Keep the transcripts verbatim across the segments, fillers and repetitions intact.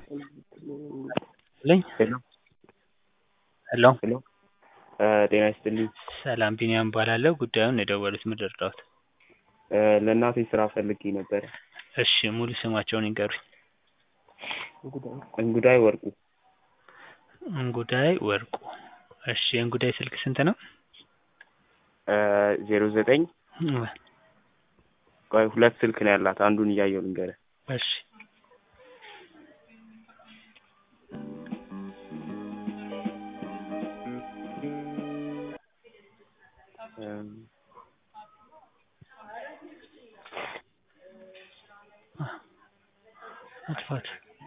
ልኝ ሄሎ ሄሎ ሄሎ ጤና ይስጥልኝ። ሰላም ቢኒያም እባላለሁ። ጉዳዩን የደወሉት ምንድን እርዳዎት? ለእናቴ ስራ ፈልጌ ነበረ። እሺ ሙሉ ስማቸውን ይንገሩኝ? እንጉዳይ ወርቁ። እንጉዳይ ወርቁ። እሺ የእንጉዳይ ስልክ ስንት ነው? ዜሮ ዘጠኝ ቆይ ሁለት ስልክ ነው ያላት፣ አንዱን እያየሁ ልንገርህ። እሺ አጥፋት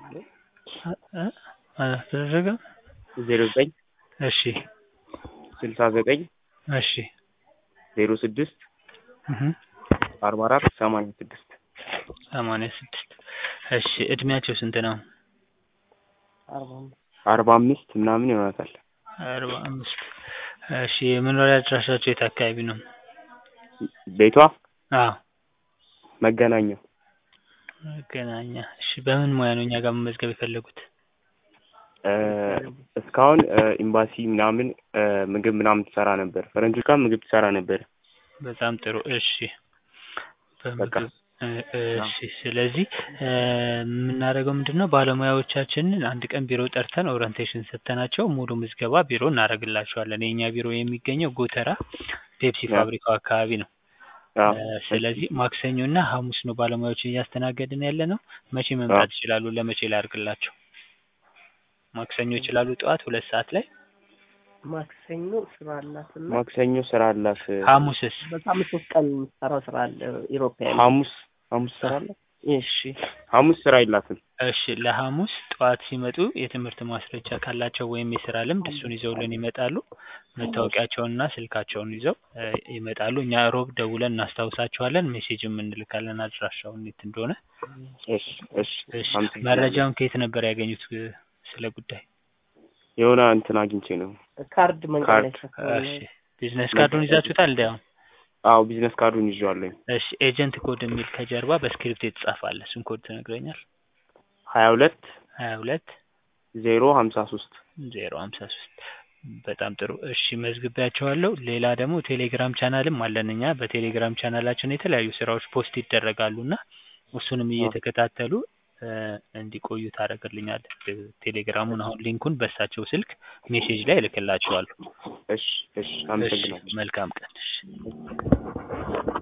አላስደረገም። ዜሮ ዘጠኝ እሺ ስልሳ ዘጠኝ እሺ ዜሮ ስድስት እህ አርባ አራት ሰማንያ ስድስት ሰማንያ ስድስት እሺ እድሜያቸው ስንት ነው? አርባ አምስት ምናምን ይሆናታል። አርባ አምስት እሺ የመኖሪያ አድራሻቸው የት አካባቢ ነው? ቤቷ አዎ መገናኛ። መገናኛ። እሺ በምን ሙያ ነው እኛ ጋር መመዝገብ የፈለጉት? እስካሁን ኤምባሲ ምናምን ምግብ ምናምን ትሰራ ነበር። ፈረንጆች ጋር ምግብ ትሰራ ነበር። በጣም ጥሩ። እሺ በቃ እሺ ስለዚህ የምናደርገው ምንድነው ባለሙያዎቻችንን አንድ ቀን ቢሮ ጠርተን ኦሪንቴሽን ሰጥተናቸው ሙሉ ምዝገባ ቢሮ እናደርግላቸዋለን። የኛ ቢሮ የሚገኘው ጎተራ ፔፕሲ ፋብሪካው አካባቢ ነው። ስለዚህ ማክሰኞና ሐሙስ ነው ባለሙያዎችን እያስተናገድን ያለነው። መቼ መምጣት ይችላሉ? ለመቼ ላድርግላቸው? ማክሰኞ ይችላሉ ጠዋት ሁለት ሰዓት ላይ? ማክሰኞ ስራ አላትና ማክሰኞ ስራ አላት። ሐሙስስ? በሳምንት ሶስት ቀን የምትሰራው ስራ አለ ኢሮፒያን። ሐሙስ ሐሙስ ስራ አለ? እሺ ሐሙስ ስራ የላትም። እሺ ለሐሙስ ጠዋት ሲመጡ የትምህርት ማስረጃ ካላቸው ወይም የስራ ልምድ እሱን ይዘውልን ይመጣሉ። መታወቂያቸውንና ስልካቸውን ይዘው ይመጣሉ። እኛ ሮብ ደውለን እናስታውሳቸዋለን፣ ሜሴጅም እንልካለን አድራሻውን የት እንደሆነ። እሺ እሺ እሺ መረጃውን ከየት ነበር ያገኙት ስለ ጉዳይ? የሆነ እንትን አግኝቼ ነው። ካርድ መንገድ ላይ እሺ ቢዝነስ ካርዱን ይዛችሁታል እንዴ? አሁን አዎ ቢዝነስ ካርዱን ይዤዋለሁ። እሺ ኤጀንት ኮድ የሚል ከጀርባ በስክሪፕት የተጻፈ አለ። እሱን ኮድ ትነግረኛል? ሀያ ሁለት ሀያ ሁለት ዜሮ ሀምሳ ሶስት ዜሮ ሀምሳ ሶስት በጣም ጥሩ። እሺ መዝግቤያቸዋለሁ። ሌላ ደግሞ ቴሌግራም ቻናልም አለን። እኛ በቴሌግራም ቻናላችን የተለያዩ ስራዎች ፖስት ይደረጋሉና እሱንም እየተከታተሉ እንዲቆዩ ታደርግልኛለህ። ቴሌግራሙን አሁን ሊንኩን በሳቸው ስልክ ሜሴጅ ላይ እልክላቸዋለሁ። እሺ እሺ አመሰግናለሁ። መልካም ቀን። እሺ